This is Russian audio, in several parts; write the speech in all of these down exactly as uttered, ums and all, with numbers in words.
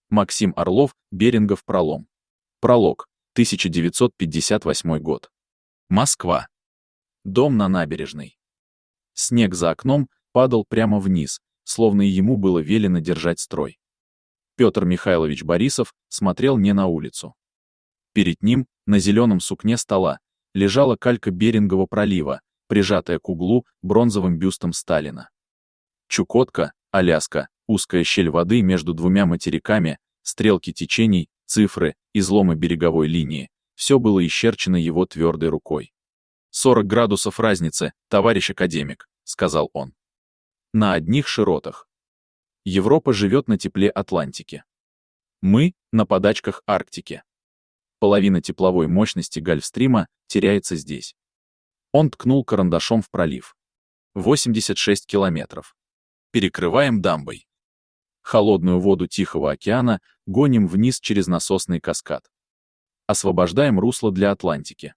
Максим Орлов, Берингов пролом. Пролог. тысяча девятьсот пятьдесят восьмой год. Москва. Дом на набережной. Снег за окном падал прямо вниз, словно и ему было велено держать строй. Петр Михайлович Борисов смотрел не на улицу. Перед ним, на зеленом сукне стола, лежала калька Берингова пролива, прижатая к углу бронзовым бюстом Сталина. Чукотка, Аляска, узкая щель воды между двумя материками, стрелки течений, цифры, изломы береговой линии — все было исчерчено его твердой рукой. «Сорок градусов разницы, товарищ академик», — сказал он. «На одних широтах. Европа живет на тепле Атлантики. Мы — на подачках Арктики. Половина тепловой мощности Гольфстрима теряется здесь». Он ткнул карандашом в пролив. восемьдесят шесть километров. Перекрываем дамбой. Холодную воду Тихого океана гоним вниз через насосный каскад. Освобождаем русло для Атлантики.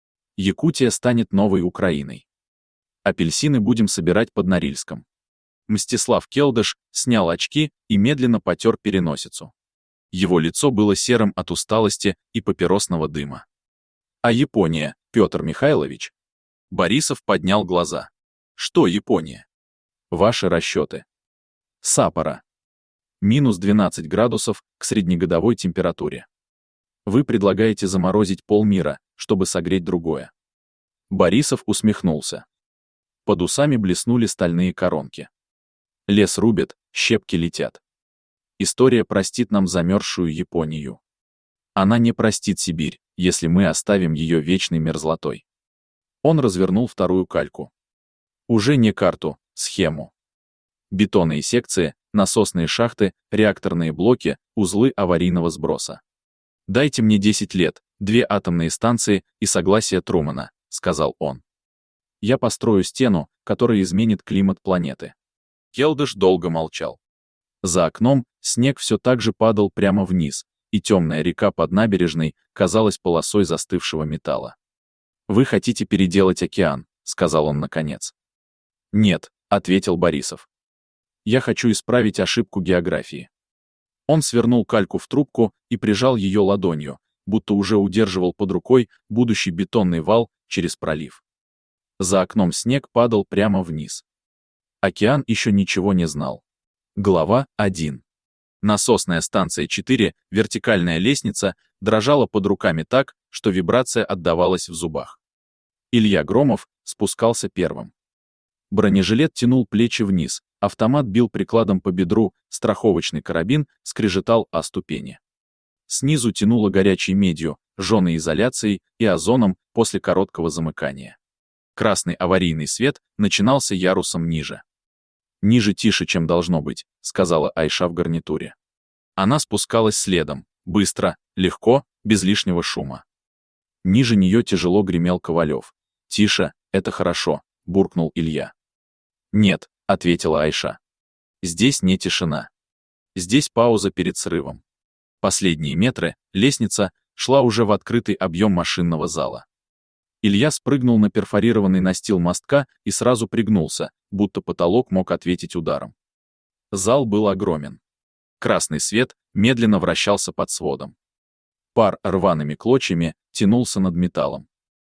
Якутия станет новой Украиной. Апельсины будем собирать под Норильском. Мстислав Келдыш снял очки и медленно потер переносицу. Его лицо было серым от усталости и папиросного дыма. А Япония, Петр Михайлович? Борисов поднял глаза. Что Япония? Ваши расчеты. Саппоро. Минус двенадцать градусов к среднегодовой температуре. Вы предлагаете заморозить полмира, чтобы согреть другое. Борисов усмехнулся. Под усами блеснули стальные коронки. Лес рубят, щепки летят. История простит нам замерзшую Японию. Она не простит Сибирь, если мы оставим ее вечной мерзлотой. Он развернул вторую кальку. Уже не карту, схему. Бетонные секции, насосные шахты, реакторные блоки, узлы аварийного сброса. «Дайте мне десять лет, две атомные станции и согласие Трумана», — сказал он. «Я построю стену, которая изменит климат планеты». Келдыш долго молчал. За окном снег все так же падал прямо вниз, и темная река под набережной казалась полосой застывшего металла. «Вы хотите переделать океан», — сказал он наконец. «Нет», — ответил Борисов. «Я хочу исправить ошибку географии». Он свернул кальку в трубку и прижал ее ладонью, будто уже удерживал под рукой будущий бетонный вал через пролив. За окном снег падал прямо вниз. Океан еще ничего не знал. Глава один. Насосная станция четыре, вертикальная лестница, дрожала под руками так, что вибрация отдавалась в зубах. Илья Громов спускался первым. Бронежилет тянул плечи вниз, автомат бил прикладом по бедру, страховочный карабин скрежетал о ступени. Снизу тянуло горячей медью, жженой изоляцией и озоном после короткого замыкания. Красный аварийный свет начинался ярусом ниже. «Ниже тише, чем должно быть», — сказала Айша в гарнитуре. Она спускалась следом, быстро, легко, без лишнего шума. Ниже нее тяжело гремел Ковалев. «Тише, это хорошо», — буркнул Илья. «Нет», — ответила Айша. «Здесь не тишина. Здесь пауза перед срывом». Последние метры лестница шла уже в открытый объем машинного зала. Илья спрыгнул на перфорированный настил мостка и сразу пригнулся, будто потолок мог ответить ударом. Зал был огромен. Красный свет медленно вращался под сводом. Пар рваными клочьями тянулся над металлом.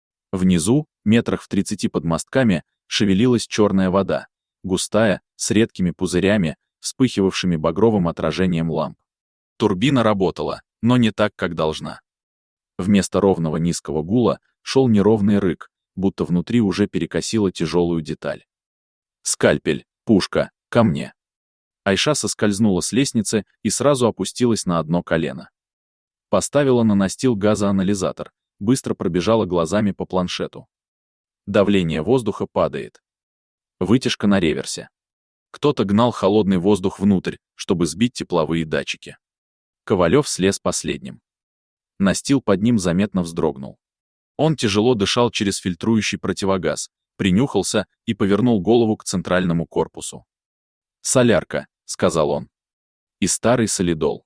Внизу, метрах в тридцати под мостками, шевелилась черная вода, густая, с редкими пузырями, вспыхивавшими багровым отражением ламп. Турбина работала, но не так, как должна. Вместо ровного низкого гула шел неровный рык, будто внутри уже перекосило тяжелую деталь. «Скальпель, пушка, ко мне!» Айша соскользнула с лестницы и сразу опустилась на одно колено. Поставила на настил газоанализатор, быстро пробежала глазами по планшету. Давление воздуха падает. Вытяжка на реверсе. Кто-то гнал холодный воздух внутрь, чтобы сбить тепловые датчики. Ковалев слез последним. Настил под ним заметно вздрогнул. Он тяжело дышал через фильтрующий противогаз, принюхался и повернул голову к центральному корпусу. «Солярка», — сказал он. «И старый солидол.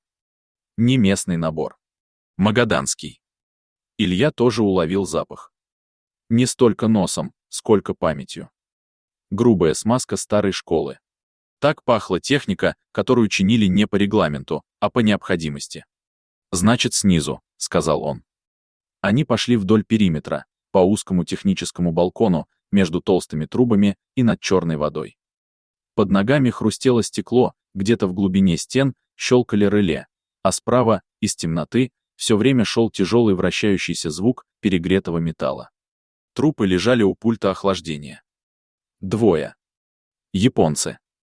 Не местный набор. Магаданский». Илья тоже уловил запах. Не столько носом, сколько памятью. Грубая смазка старой школы. Так пахла техника, которую чинили не по регламенту, а по необходимости. «Значит, снизу», — сказал он. Они пошли вдоль периметра, по узкому техническому балкону, между толстыми трубами и над черной водой. Под ногами хрустело стекло, где-то в глубине стен щелкали реле, а справа, из темноты, все время шел тяжелый вращающийся звук перегретого металла. Трупы лежали у пульта охлаждения. Двое. Японцы.